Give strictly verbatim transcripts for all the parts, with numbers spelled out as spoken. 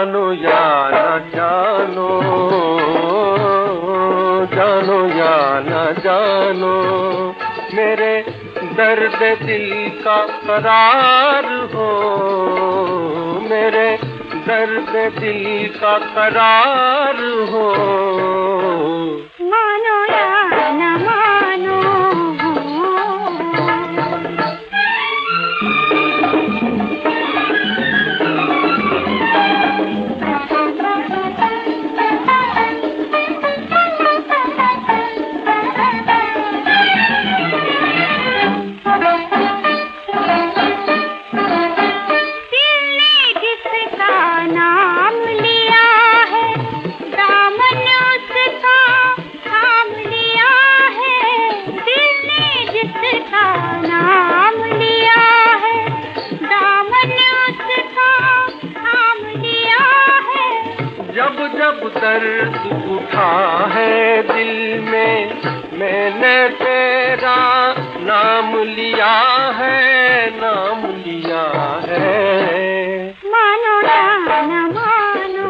जानो या न जानो, जानो या न जानो, मेरे दर्द दिल का करार हो, मेरे दर्द दिल का करार हो। मानो या न मानो, जब जब दर्द उठा है दिल में, मैंने तेरा नाम लिया है, नाम लिया है। मानो या न मानो,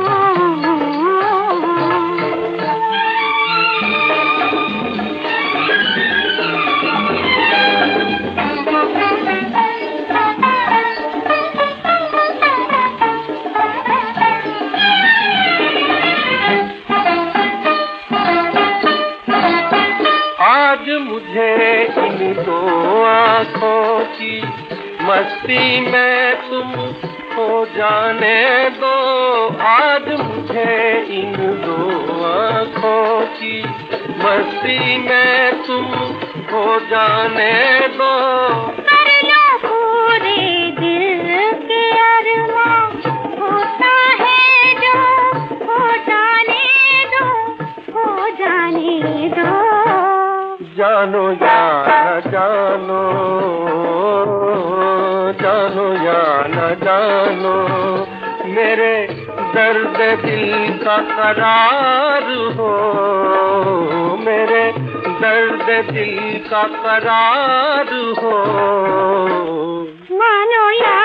आज मुझे इन दो आँखों की मस्ती में तुम खो जाने दो, आज मुझे इन दो आँखों की मस्ती में तुम खो जाने दो। कर लो पूरे दिल के अरमां, होता है जो हो जाने दो, हो जाने दो। जानो या न जानो, जानो या न जानो, मेरे दर्द दिल का करार हो, मेरे दर्द दिल का करार हो। मानो या